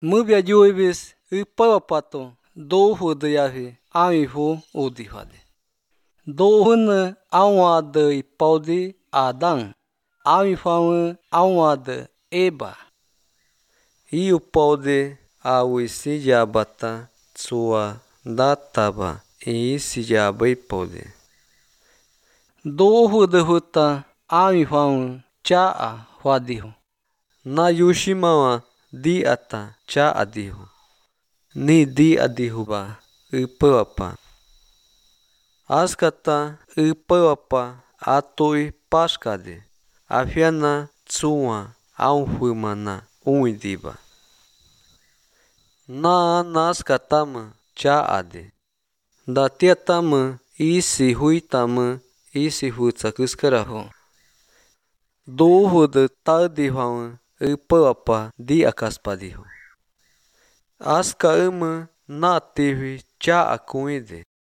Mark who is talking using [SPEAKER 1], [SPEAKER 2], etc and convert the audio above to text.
[SPEAKER 1] Mubia yuibis pato dohu de yavi amifu udihade. Dohun awa de paudi Adão. Amifam awa de Eba.
[SPEAKER 2] E o pode ao isidiabata sua databa e isidiabai pode.
[SPEAKER 1] Dohu de huta amifam chaa wadihu.
[SPEAKER 2] Na yushimawa di ata cha adihu. Ni di adihuba ipawapa. Askata ipawapa atoi paskade. Afiana tsua aufumana uidiba. Na naskatama cha ade. Da tietama isi huitama isi hutsakuskaraho. Dohu de tadihawa ipawapa di akaspadiho. Aska na teve cha akuide.